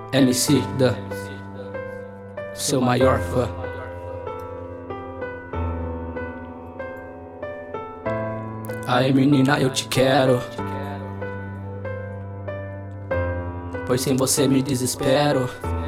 MC Dan, seu maior fã. Aí menina, eu te quero, pois sem você me desespero.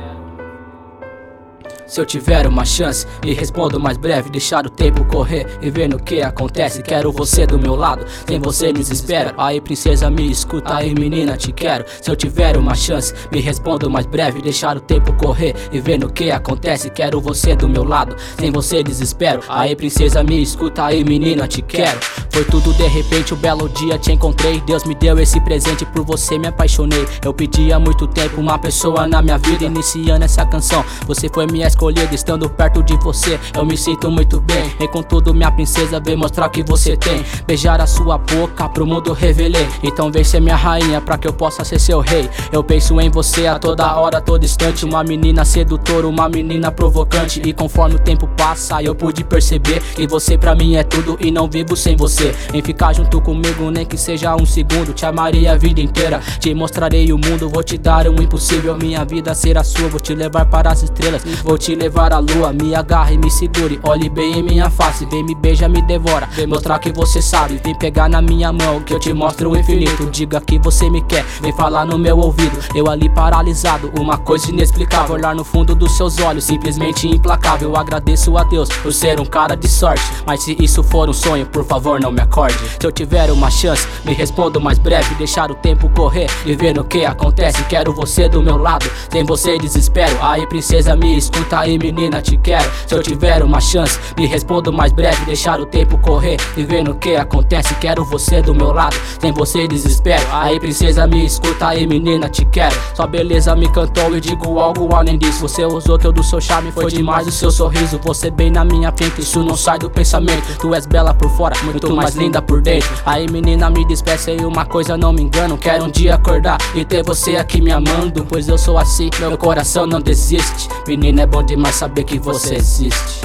Se eu tiver uma chance, me respondo mais breve, deixar o tempo correr e ver no que acontece. Quero você do meu lado, sem você desespero. Aí princesa, me escuta, aí menina, te quero. Se eu tiver uma chance, me respondo mais breve, deixar o tempo correr e ver no que acontece. Quero você do meu lado, sem você desespero. Aí princesa, me escuta, aí menina, te quero. Foi tudo de repente, um belo dia te encontrei. Deus me deu esse presente, por você me apaixonei. Eu pedi há muito tempo uma pessoa na minha vida, iniciando essa canção. Você foi minha escolhida, estando perto de você eu me sinto muito bem. E contudo, minha princesa, vem mostrar que você tem. Beijar a sua boca, pro mundo revelei. Então vem ser minha rainha, pra que eu possa ser seu rei. Eu penso em você a toda hora, a todo instante. Uma menina sedutora, uma menina provocante. E conforme o tempo passa, eu pude perceber que você pra mim é tudo e não vivo sem você. Em ficar junto comigo, nem que seja um segundo, te amarei a vida inteira, te mostrarei o mundo. Vou te dar um impossível, minha vida será sua. Vou te levar para as estrelas, vou te levar à lua. Me agarre, me segure, olhe bem em minha face. Vem me beija, me devora, vem mostrar que você sabe. Vem pegar na minha mão, que eu te mostro o infinito. Diga que você me quer, vem falar no meu ouvido. Eu ali paralisado, uma coisa inexplicável. Olhar no fundo dos seus olhos, simplesmente implacável. Eu agradeço a Deus por ser um cara de sorte, mas se isso for um sonho, por favor não me acorde. Se eu tiver uma chance, me respondo mais breve, deixar o tempo correr e ver no que acontece. Quero você do meu lado, sem você desespero. Aí princesa, me escuta, aí menina, te quero. Se eu tiver uma chance, me respondo mais breve, deixar o tempo correr e ver no que acontece. Quero você do meu lado, sem você desespero. Aí princesa, me escuta, aí menina, te quero. Sua beleza me cantou e digo algo além disso. Você usou todo o seu charme, foi demais o seu sorriso. Você bem na minha frente, isso não sai do pensamento. Tu és bela por fora, muito mais linda por dentro. Aí menina, me despeça e uma coisa não me engano. Quero um dia acordar e ter você aqui me amando, pois eu sou assim, meu coração não desiste. Menina, é bom demais saber que você existe.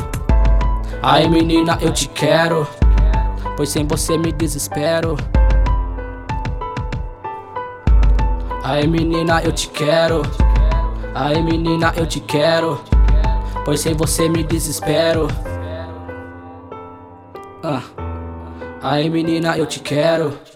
Aí menina, eu te quero, pois sem você me desespero. Aí menina, eu te quero. Aí menina, eu te quero, pois sem você me desespero. Aí menina, eu te quero.